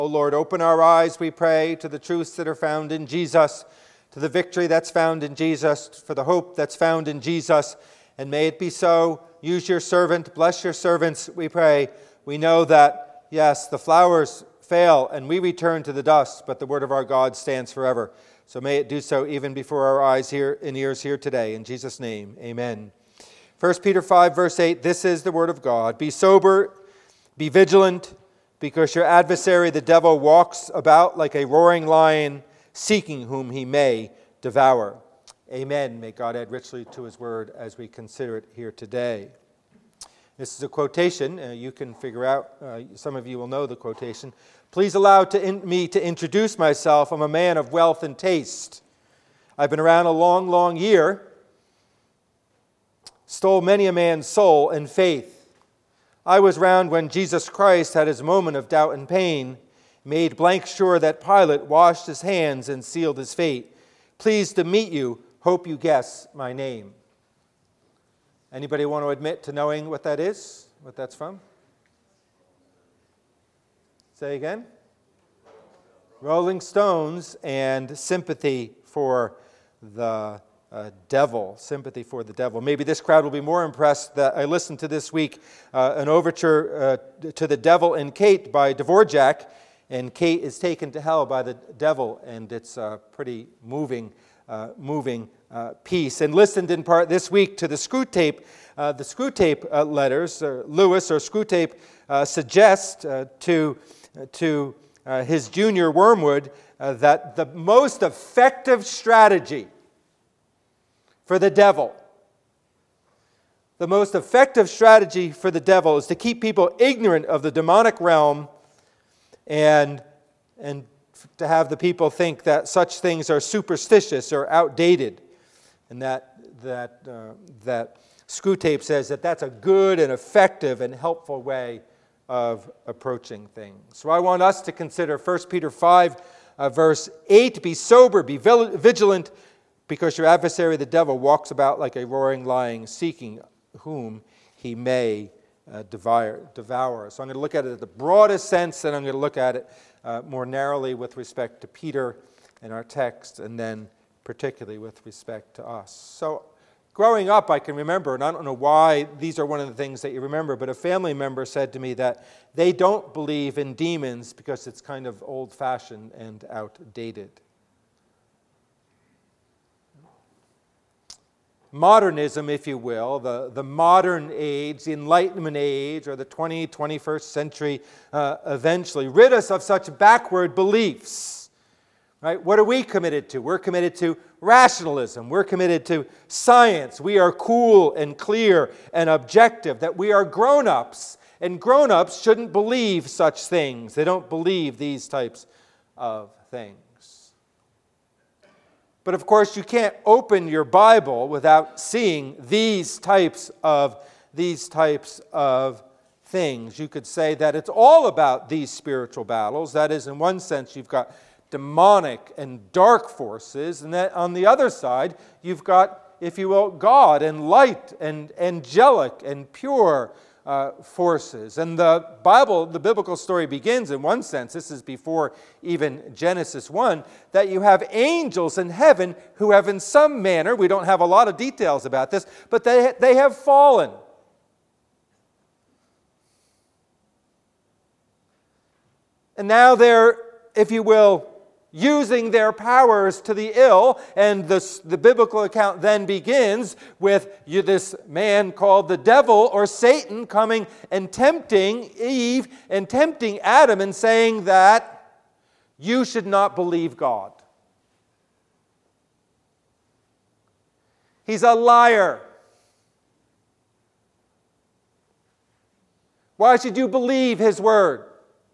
O Lord, open our eyes, we pray, to the truths that are found in Jesus, to the victory that's found in Jesus, for the hope that's found in Jesus. And may it be so. Use your servant, bless your servants, we pray. We know that, yes, the flowers fail and we return to the dust, but the word of our God stands forever. So may it do so even before our eyes here and ears here today. In Jesus' name, amen. 1 Peter 5, verse 8, this is the word of God. Be sober, be vigilant, because your adversary, the devil, walks about like a roaring lion, seeking whom he may devour. Amen. May God add richly to his word as we consider it here today. This is a quotation. You can figure out, some of you will know the quotation. Please allow me to introduce myself. I'm a man of wealth and taste. I've been around a long, long year. Stole many a man's soul and faith. I was round when Jesus Christ had his moment of doubt and pain, made blank sure that Pilate washed his hands and sealed his fate. Pleased to meet you, hope you guess my name. Anybody want to admit to knowing what that is, what that's from? Say again? Rolling Stones and Sympathy for the Devil. Sympathy for the Devil. Maybe this crowd will be more impressed that I listened to this week an overture to The Devil and Kate by Dvorak, and Kate is taken to hell by the devil, and it's a pretty moving piece. And listened in part this week to the Screwtape letters. Lewis or Screwtape suggests to his junior Wormwood that the most effective strategy for the devil. The most effective strategy for the devil is to keep people ignorant of the demonic realm and to have the people think that such things are superstitious or outdated. And that Screwtape says that that's a good and effective and helpful way of approaching things. So I want us to consider 1 Peter 5, verse 8, be sober, be vigilant, because your adversary, the devil, walks about like a roaring lion, seeking whom he may devour. So I'm going to look at it in the broadest sense, and I'm going to look at it more narrowly with respect to Peter and our text, and then particularly with respect to us. So growing up, I can remember, and I don't know why these are one of the things that you remember, but a family member said to me that they don't believe in demons because it's kind of old-fashioned and outdated. Modernism, if you will, the modern age, the Enlightenment age, or the 21st century eventually, rid us of such backward beliefs. Right? What are we committed to? We're committed to rationalism. We're committed to science. We are cool and clear and objective, that we are grown-ups, and grown-ups shouldn't believe such things. They don't believe these types of things. But of course, you can't open your Bible without seeing these types of things. You could say that it's all about these spiritual battles. That is, in one sense, you've got demonic and dark forces, and that on the other side, you've got, if you will, God and light and angelic and pure forces. And the biblical story begins, in one sense, this is before even Genesis 1, that you have angels in heaven who have in some manner, we don't have a lot of details about this, but they have fallen. And now they're, if you will, using their powers to the ill, and the biblical account then begins with this man called the devil or Satan coming and tempting Eve and tempting Adam and saying that you should not believe God. He's a liar. Why should you believe his word?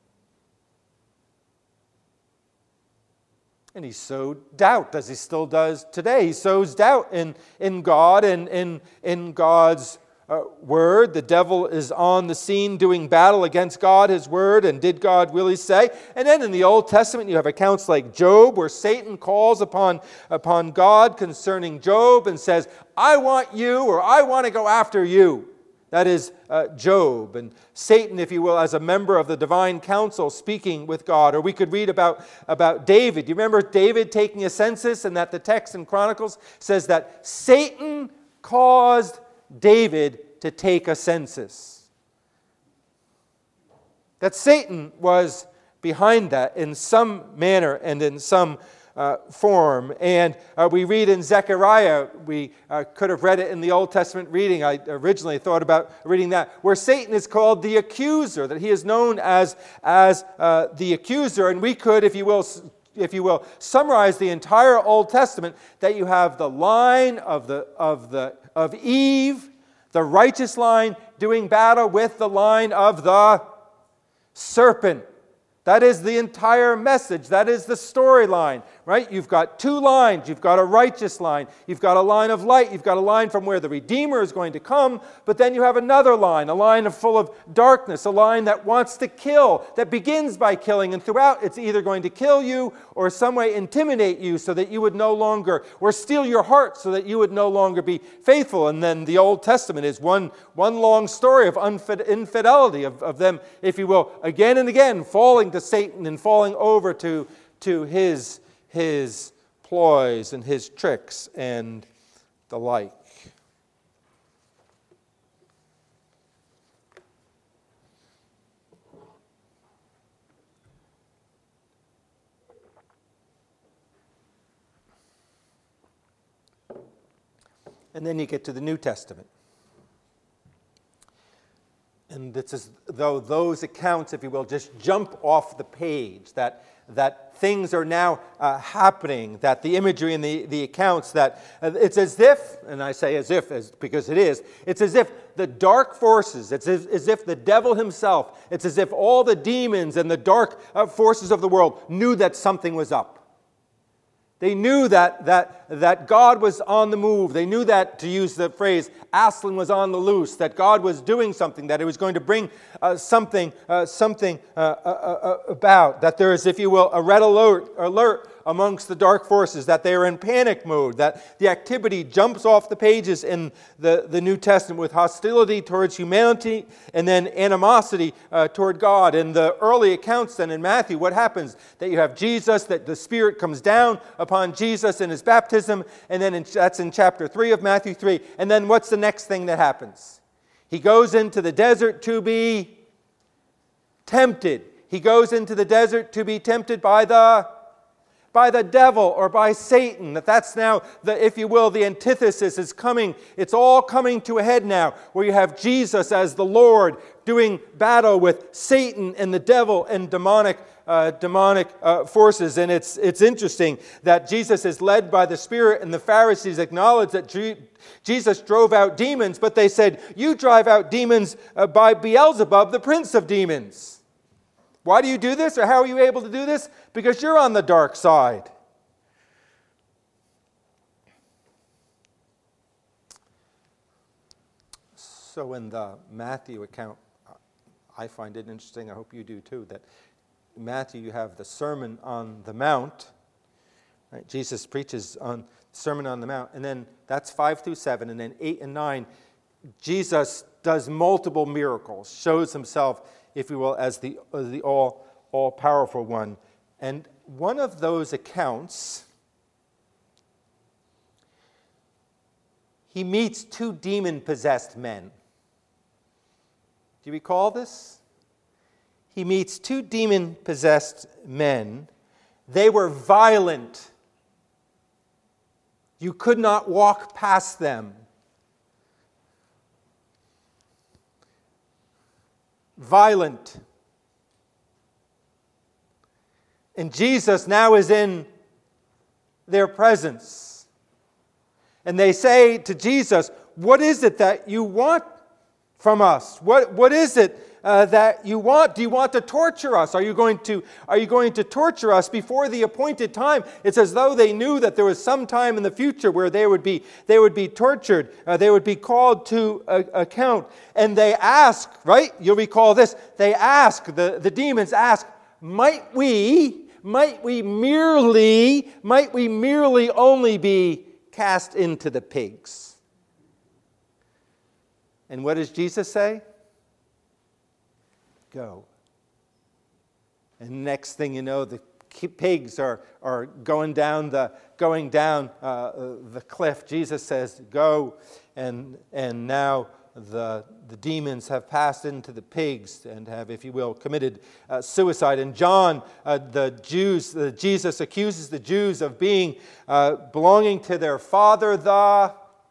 And he sowed doubt, as he still does today. He sows doubt in God and in God's word. The devil is on the scene doing battle against God, his word, and did God really say? And then in the Old Testament, you have accounts like Job, where Satan calls upon God concerning Job and says, I want you, or I want to go after you. That is Job. And Satan, if you will, as a member of the divine council speaking with God. Or we could read about David. Do you remember David taking a census, and that the text in Chronicles says that Satan caused David to take a census? That Satan was behind that in some manner and in some form. And we read in Zechariah, we could have read it in the Old Testament reading. I originally thought about reading that, where Satan is called the accuser, that he is known as the accuser. And we could, if you will, summarize the entire Old Testament, that you have the line of Eve, the righteous line, doing battle with the line of the serpent. That is the entire message. That is the storyline, right? You've got two lines. You've got a righteous line. You've got a line of light. You've got a line from where the Redeemer is going to come. But then you have another line, a line full of darkness, a line that wants to kill, that begins by killing. And throughout, it's either going to kill you or some way intimidate you so that you would no longer, or steal your heart so that you would no longer be faithful. And then the Old Testament is one long story of infidelity, of them, if you will, again and again falling to Satan and falling over to his ploys and his tricks and the like. And then you get to the New Testament. And it's as though those accounts, if you will, just jump off the page, that things are now happening, that the imagery and the accounts, that it's as if, and I say as if because it is, it's as if the dark forces, it's as if the devil himself, it's as if all the demons and the dark forces of the world knew that something was up. They knew that God was on the move. They knew that, to use the phrase, Aslan was on the loose, that God was doing something, that it was going to bring something about, that there is, if you will, a red alert amongst the dark forces, that they are in panic mode, that the activity jumps off the pages in the New Testament with hostility towards humanity and then animosity toward God. In the early accounts then in Matthew, what happens? That you have Jesus, that the Spirit comes down upon Jesus in his baptism, and then that's in chapter 3 of Matthew 3. And then what's the next thing that happens? He goes into the desert to be tempted. He goes into the desert to be tempted by the devil or by Satan. That's now, if you will, the antithesis is coming. It's all coming to a head now, where you have Jesus as the Lord doing battle with Satan and the devil and demonic forces. And it's interesting that Jesus is led by the Spirit, and the Pharisees acknowledge that Jesus drove out demons, but they said, "You drive out demons by Beelzebub, the prince of demons." Why do you do this, or how are you able to do this? Because you're on the dark side. So in the Matthew account, I find it interesting, I hope you do too, that in Matthew you have the Sermon on the Mount. Right? Jesus preaches on Sermon on the Mount, and then that's 5 through 7, and then 8 and 9, Jesus does multiple miracles, shows himself, if you will, as the all-powerful one. And one of those accounts, he meets 2 demon-possessed men. Do you recall this? He meets 2 demon-possessed men. They were violent. You could not walk past them. Violent. And Jesus now is in their presence. And they say to Jesus, "What is it that you want from us? What is it that you want? Do you want to torture us? Are you going to torture us before the appointed time?" It's as though they knew that there was some time in the future where they would be tortured. They would be called to account. And they ask, right? You'll recall this. They ask, the demons ask, might we merely only be cast into the pigs? And what does Jesus say? Go. And next thing you know, the pigs are going down the cliff. Jesus says, go. And now the demons have passed into the pigs and have, if you will, committed suicide. And John, Jesus accuses the Jews of being belonging to their father, the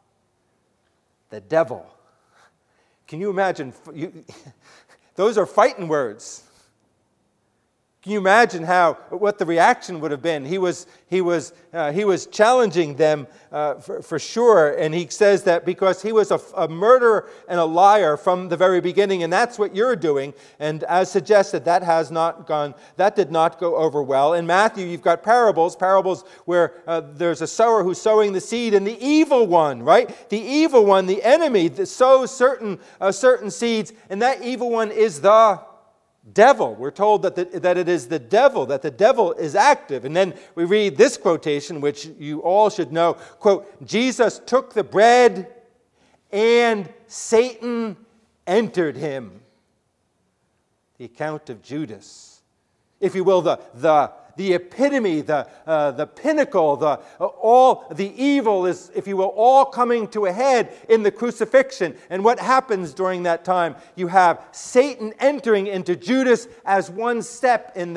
devil. Can you imagine? Those are fighting words. Can you imagine what the reaction would have been? He was challenging them for sure, and he says that because he was a murderer and a liar from the very beginning, and that's what you're doing. And as suggested, that did not go over well. In Matthew, you've got parables where there's a sower who's sowing the seed, and the evil one, right? The evil one, the enemy, that sows certain seeds, and that evil one is the devil. We're told that it is the devil, that the devil is active. And then we read this quotation, which you all should know, quote, Jesus took the bread and Satan entered him. The account of Judas. If you will, the epitome, the pinnacle, all the evil is, if you will, all coming to a head in the crucifixion. And what happens during that time? You have Satan entering into Judas as one step in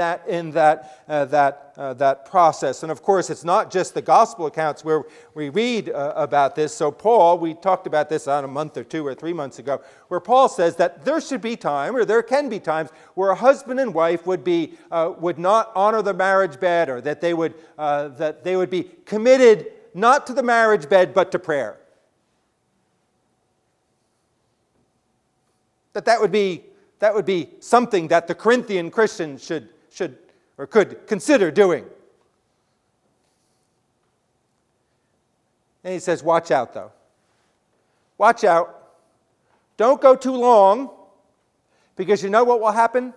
that process. And of course, it's not just the gospel accounts where we read about this. So Paul, we talked about this a month or 2 or 3 months ago, where Paul says that there should be time, or there can be times, where a husband and wife would not honor the marriage bed, or that they would be committed not to the marriage bed but to prayer. That would be something that the Corinthian Christians should or could consider doing. And he says, watch out though. Watch out. Don't go too long, because you know what will happen?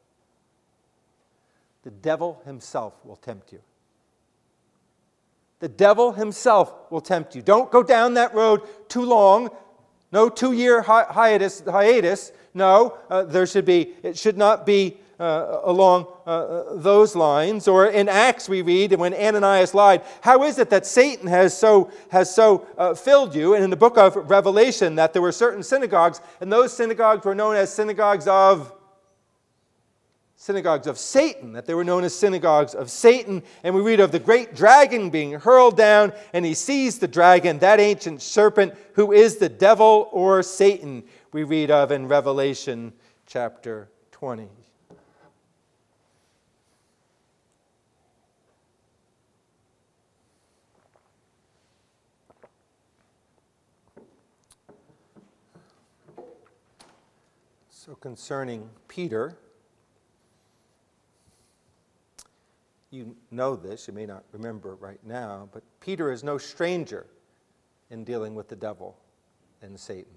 The devil himself will tempt you. The devil himself will tempt you. Don't go down that road too long. No 2-year hiatus. No, it should not be along those lines. Or in Acts we read, when Ananias lied, how is it that Satan has so filled you? And in the book of Revelation, that there were certain synagogues, and those synagogues were known as synagogues of Satan, that they were known as synagogues of Satan. And we read of the great dragon being hurled down, and he sees the dragon, that ancient serpent, who is the devil or Satan, we read of in Revelation chapter 20. So concerning Peter, you know this, you may not remember it right now, but Peter is no stranger in dealing with the devil and Satan.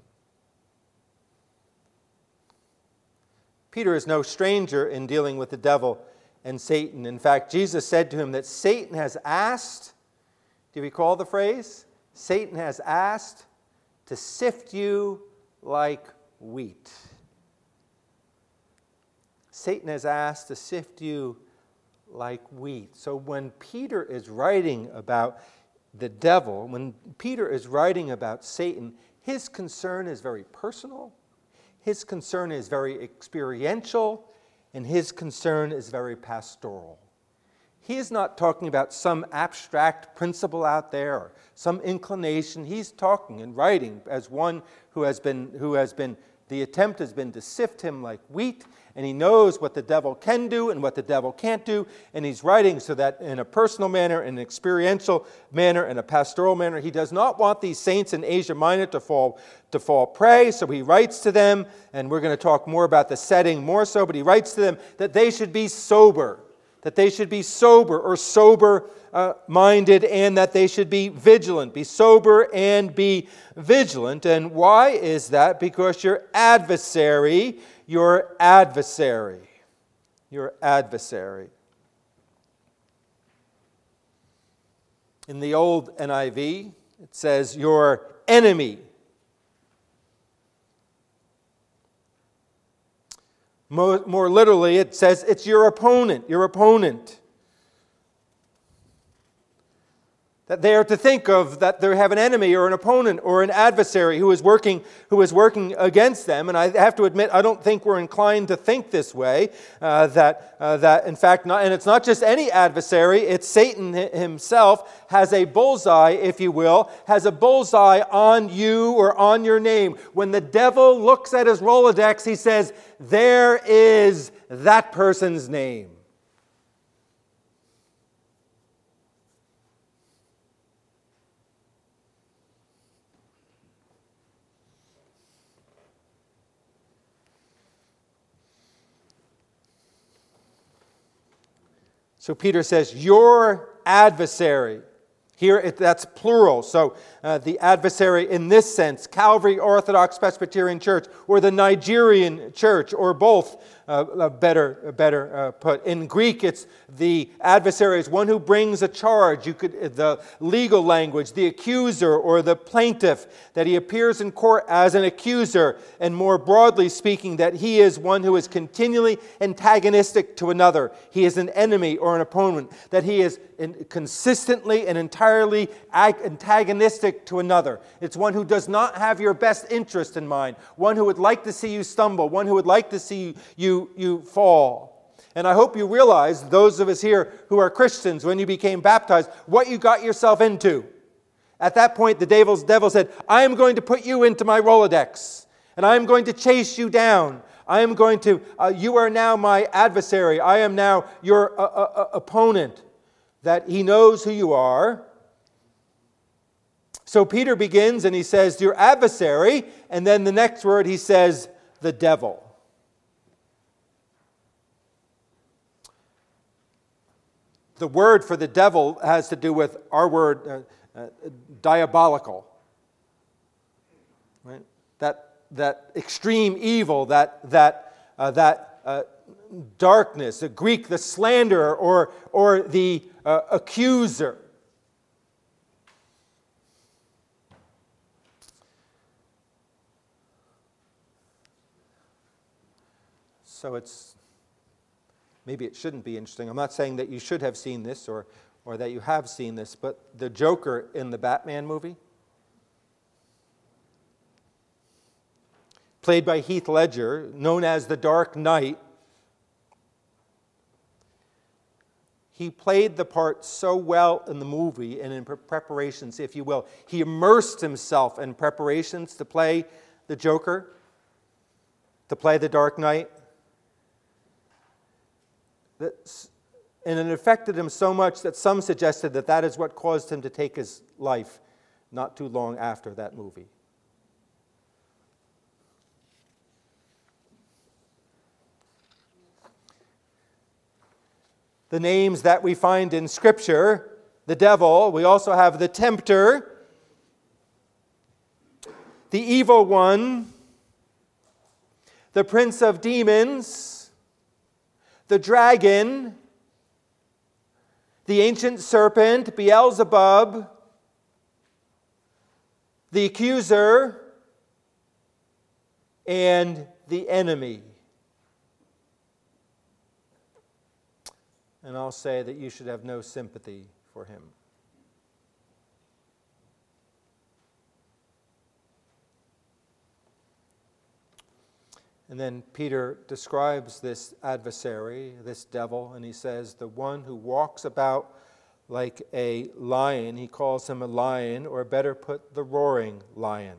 Peter is no stranger in dealing with the devil and Satan. In fact, Jesus said to him that Satan has asked, do you recall the phrase? Satan has asked to sift you like wheat. Satan has asked to sift you like wheat. So when Peter is writing about the devil, when Peter is writing about Satan, his concern is very personal, his concern is very experiential, and his concern is very pastoral. He is not talking about some abstract principle out there or some inclination. He's talking and writing as one who has been the attempt has been to sift him like wheat, and he knows what the devil can do and what the devil can't do, and he's writing so that in a personal manner, in an experiential manner, in a pastoral manner, he does not want these saints in Asia Minor to fall prey, so he writes to them, and we're going to talk more about the setting more so, but he writes to them that they should be sober, or sober-minded, and that they should be vigilant. Be sober and be vigilant. And why is that? Because your adversary. In the old NIV, it says your enemy. More literally, it says it's your opponent, your opponent. That they are to think of that they have an enemy or an opponent or an adversary who is working against them. And I have to admit, I don't think we're inclined to think this way. That in fact, and it's not just any adversary. It's Satan himself has a bullseye, if you will, has a bullseye on you or on your name. When the devil looks at his Rolodex, he says, "There is that person's name." So Peter says, your adversary. Here, that's plural. So the adversary in this sense, Calvary Orthodox Presbyterian Church, or the Nigerian church, or both, better put. In Greek, it's the adversary is one who brings a charge. The legal language, the accuser or the plaintiff, that he appears in court as an accuser, and more broadly speaking, that he is one who is continually antagonistic to another. He is an enemy or an opponent, that he is consistently and entirely antagonistic to another. It's one who does not have your best interest in mind, one who would like to see you stumble, one who would like to see you fall. And I hope you realize, those of us here who are Christians, when you became baptized, what you got yourself into. At that point, the devil said, I am going to put you into my Rolodex, and I am going to chase you down. You are now my adversary. I am now your opponent. That he knows who you are. So Peter begins and he says, your adversary, and then the next word he says, the devil. The word for the devil has to do with our word, diabolical. Right? That extreme evil, that darkness, the Greek, the slanderer, or the accuser. So maybe it shouldn't be interesting. I'm not saying that you should have seen this or that you have seen this, but the Joker in the Batman movie, played by Heath Ledger, known as the Dark Knight, he played the part so well in the movie and in preparations, if you will. He immersed himself in preparations to play the Joker, to play the Dark Knight. And it affected him so much that some suggested that is what caused him to take his life not too long after that movie. The names that we find in Scripture, the devil, we also have the tempter, the evil one, the prince of demons, the dragon, the ancient serpent, Beelzebub, the accuser, and the enemy. And I'll say that you should have no sympathy for him. And then Peter describes this adversary, this devil, and he says, the one who walks about like a lion, he calls him a lion, or better put, the roaring lion.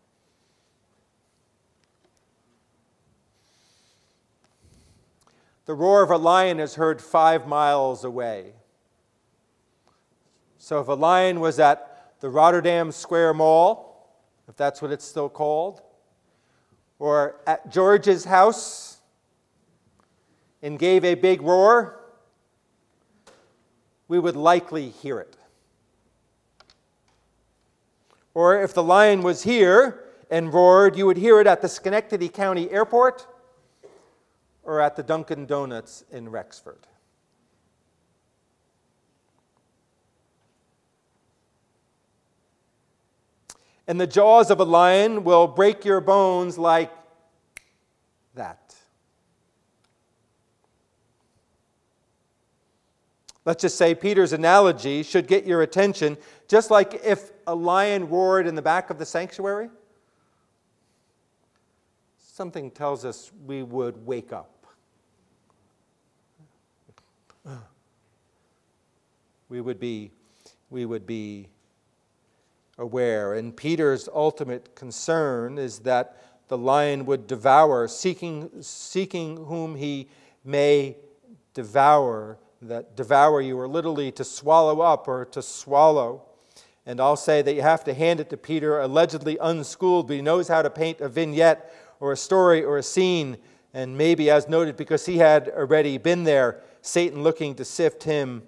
The roar of a lion is heard 5 miles away. So if a lion was at the Rotterdam Square Mall, if that's what it's still called, or at George's house and gave a big roar, we would likely hear it. Or if the lion was here and roared, you would hear it at the Schenectady County Airport or at the Dunkin' Donuts in Rexford. And the jaws of a lion will break your bones like that. Let's just say Peter's analogy should get your attention, just like if a lion roared in the back of the sanctuary. Something tells us we would wake up. We would be aware. And Peter's ultimate concern is that the lion would devour, seeking whom he may devour. That devour you, or literally to swallow up or to swallow. And I'll say that you have to hand it to Peter, allegedly unschooled, but he knows how to paint a vignette or a story or a scene. And maybe, as noted, because he had already been there, Satan looking to sift him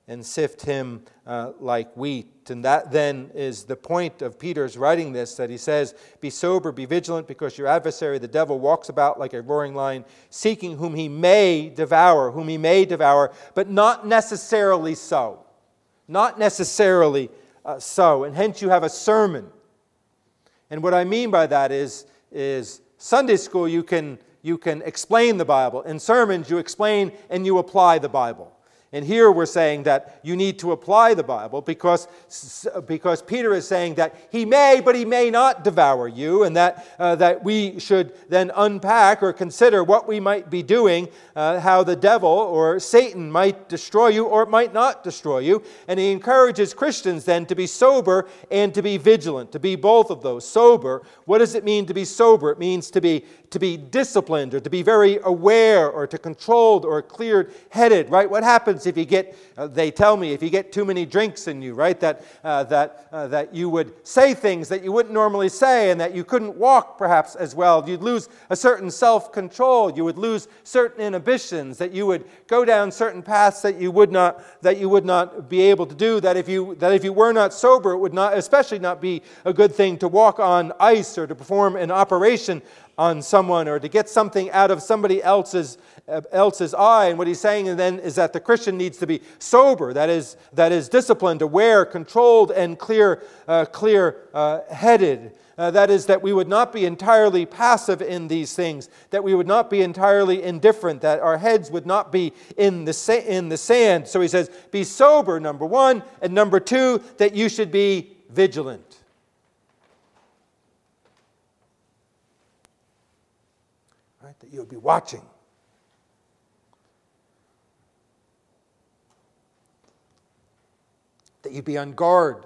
like wheat. And that then is the point of Peter's writing this, that he says, be sober, be vigilant, because your adversary, the devil, walks about like a roaring lion, seeking whom he may devour, but not necessarily so. Not necessarily so. And hence you have a sermon. And what I mean by that is Sunday school you can explain the Bible. In sermons you explain and you apply the Bible. And here we're saying that you need to apply the Bible because Peter is saying that he may, but he may not devour you, and that we should then unpack or consider what we might be doing, how the devil or Satan might destroy you or might not destroy you. And he encourages Christians then to be sober and to be vigilant, to be both of those. Sober, what does it mean to be sober? It means to be disciplined, or to be very aware, or to controlled or clear-headed, right? What happens if you get, they tell me, if you get too many drinks in you, right? That you would say things that you wouldn't normally say, and that you couldn't walk perhaps as well. You'd lose a certain self-control. You would lose certain inhibitions. That you would go down certain paths that you would not be able to do. That if you were not sober, it would not, especially not be a good thing to walk on ice or to perform an operation on someone, or to get something out of somebody else's eye. And what he's saying then is that the Christian needs to be sober, that is disciplined, aware, controlled, and clear-headed. That is, that we would not be entirely passive in these things, that we would not be entirely indifferent, that our heads would not be in the sand. So he says, be sober, number one, and number two, that you should be vigilant. That you would be watching. That you'd be on guard.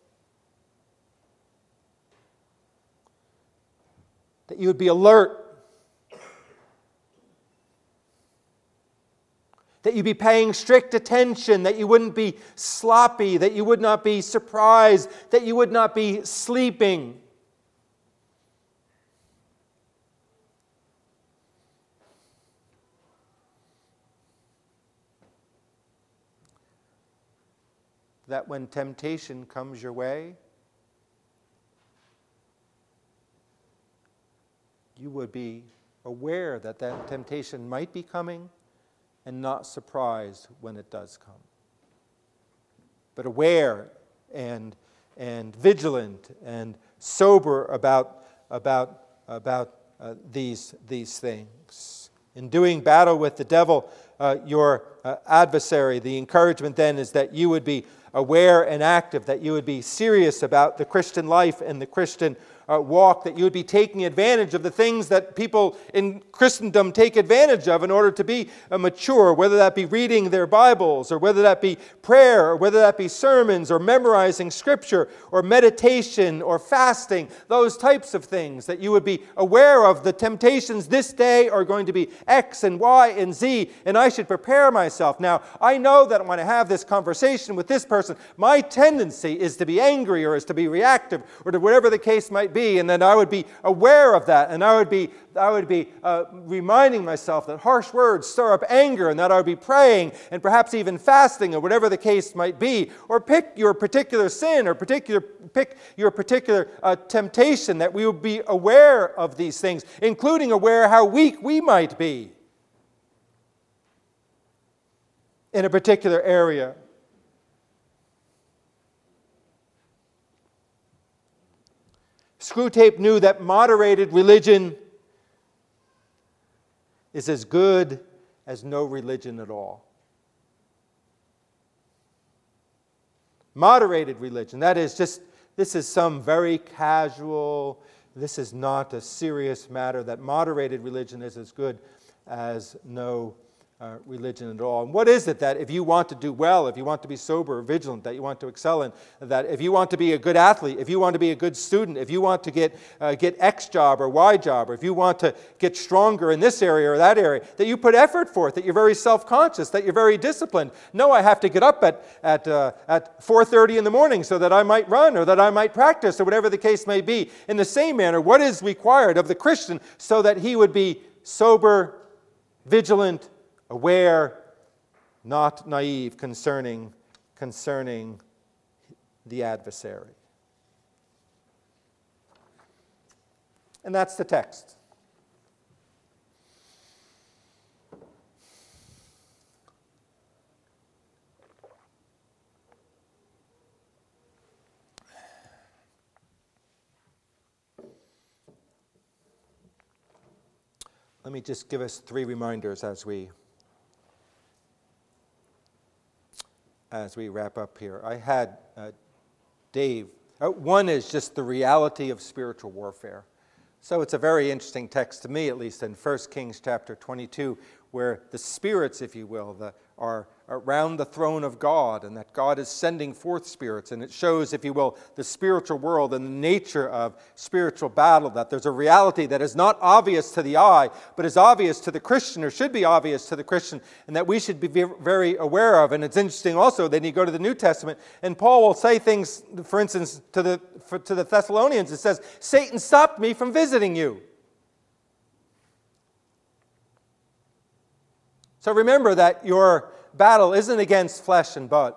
That you would be alert. That you'd be paying strict attention. That you wouldn't be sloppy. That you would not be surprised. That you would not be sleeping. That when temptation comes your way, you would be aware that temptation might be coming and not surprised when it does come. But aware and vigilant and sober about these things. In doing battle with the devil, your adversary, the encouragement then is that you would be aware and active, that you would be serious about the Christian life and the Christian walk, that you would be taking advantage of the things that people in Christendom take advantage of in order to be mature, whether that be reading their Bibles, or whether that be prayer, or whether that be sermons, or memorizing Scripture, or meditation, or fasting, those types of things, that you would be aware of the temptations this day are going to be X and Y and Z, and I should prepare myself. Now, I know that when I have this conversation with this person, my tendency is to be angry, or is to be reactive, or to whatever the case might be, and then I would be aware of that, and I would be reminding myself that harsh words stir up anger, and that I would be praying and perhaps even fasting, or whatever the case might be, or pick your particular sin, or pick your particular temptation, that we would be aware of these things, including aware how weak we might be in a particular area. Screwtape knew that moderated religion is as good as no religion at all. Moderated religion, that is just, this is some very casual, this is not a serious matter, that moderated religion is as good as no religion at all. And what is it that if you want to do well, if you want to be sober or vigilant, that you want to excel in, that if you want to be a good athlete, if you want to be a good student, if you want to get X job or Y job, or if you want to get stronger in this area or that area, that you put effort forth, that you're very self-conscious, that you're very disciplined. No, I have to get up at 4:30 in the morning so that I might run or that I might practice or whatever the case may be. In the same manner, what is required of the Christian so that he would be sober, vigilant, aware, not naive concerning the adversary. And that's the text. Let me just give us 3 reminders as we wrap up here. I had Dave. One is just the reality of spiritual warfare. So it's a very interesting text to me, at least, in 1 Kings chapter 22, where the spirits, if you will, are around the throne of God, and that God is sending forth spirits. And it shows, if you will, the spiritual world and the nature of spiritual battle, that there's a reality that is not obvious to the eye, but is obvious to the Christian, or should be obvious to the Christian, and that we should be very aware of. And it's interesting also, then you go to the New Testament, and Paul will say things, for instance, to the Thessalonians. It says, Satan stopped me from visiting you. So remember that your battle isn't against flesh and blood,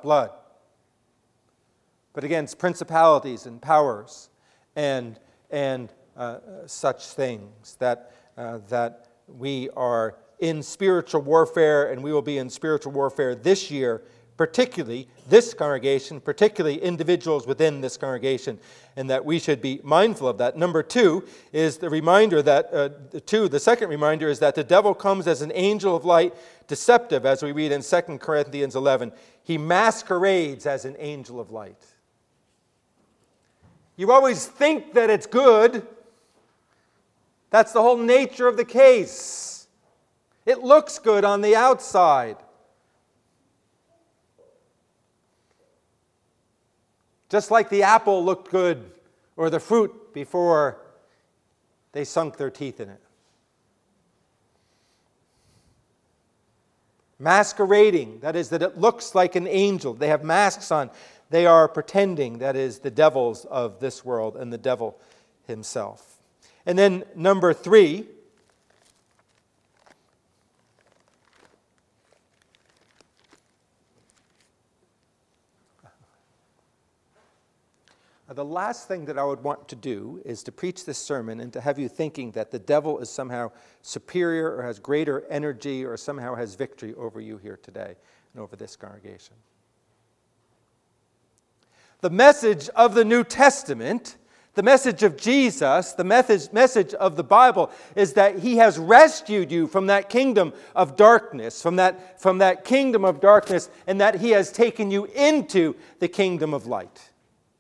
but against principalities and powers and such things, that we are in spiritual warfare, and we will be in spiritual warfare this year, particularly this congregation, particularly individuals within this congregation, and that we should be mindful of that. Number 2 is the reminder that, the second reminder is that the devil comes as an angel of light, deceptive, as we read in 2 Corinthians 11. He masquerades as an angel of light. You always think that it's good. That's the whole nature of the case. It looks good on the outside. Just like the apple looked good, or the fruit, before they sunk their teeth in it. Masquerading, that is, that it looks like an angel. They have masks on. They are pretending, that is, the devils of this world and the devil himself. And then number 3, the last thing that I would want to do is to preach this sermon and to have you thinking that the devil is somehow superior or has greater energy or somehow has victory over you here today and over this congregation. The message of the New Testament, the message of Jesus, the message of the Bible is that He has rescued you from that kingdom of darkness, from that kingdom of darkness, and that He has taken you into the kingdom of light.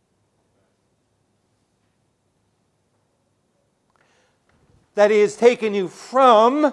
That He has taken you from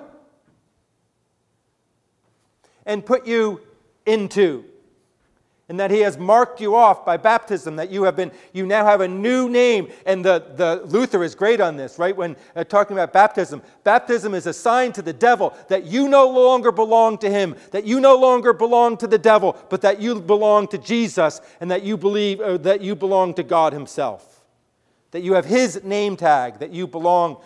and put you into. And that He has marked you off by baptism, that you now have a new name. And the Luther is great on this, right? When talking about baptism. Baptism is a sign to the devil that you no longer belong to him, that you no longer belong to the devil, but that you belong to Jesus, and that you belong to God Himself. That you have His name tag, that you belong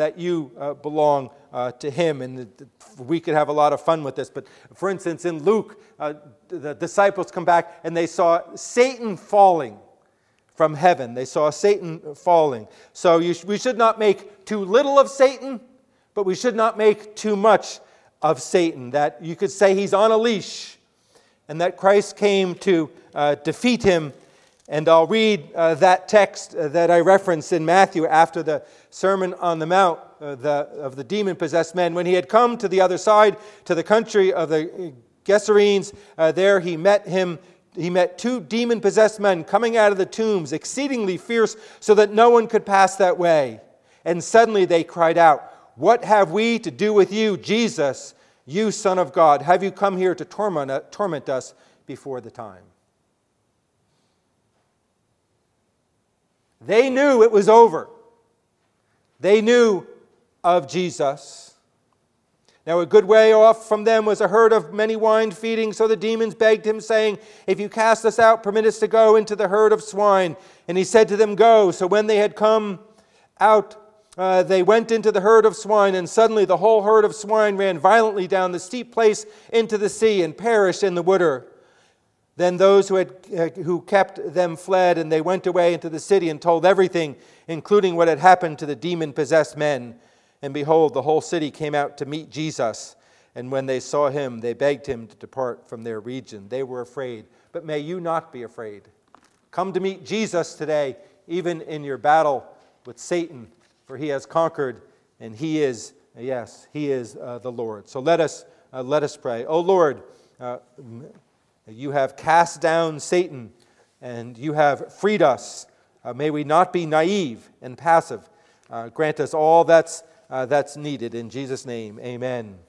to Him. And we could have a lot of fun with this. But for instance, in Luke, the disciples come back and they saw Satan falling from heaven. They saw Satan falling. So we should not make too little of Satan, but we should not make too much of Satan. That you could say he's on a leash, and that Christ came to defeat him. And I'll read that text that I referenced in Matthew after the Sermon on the Mount of the demon-possessed men. When He had come to the other side, to the country of the Gerasenes, there He met Him he met two demon-possessed men coming out of the tombs, exceedingly fierce, so that no one could pass that way. And suddenly they cried out, "What have we to do with you, Jesus, you Son of God? Have you come here to torment us before the time?" They knew it was over. They knew of Jesus. Now a good way off from them was a herd of many swine feeding, so the demons begged him, saying, "If you cast us out, permit us to go into the herd of swine." And he said to them, "Go." So when they had come out, they went into the herd of swine, and suddenly the whole herd of swine ran violently down the steep place into the sea and perished in the water. Then those who kept them fled, and they went away into the city and told everything, including what had happened to the demon-possessed men. And behold, the whole city came out to meet Jesus. And when they saw him, they begged him to depart from their region. They were afraid. But may you not be afraid. Come to meet Jesus today, even in your battle with Satan, for he has conquered, and he is the Lord. So let us pray. Oh Lord, you have cast down Satan, and you have freed us. May we not be naive and passive. Grant us all that's needed. In Jesus' name, amen.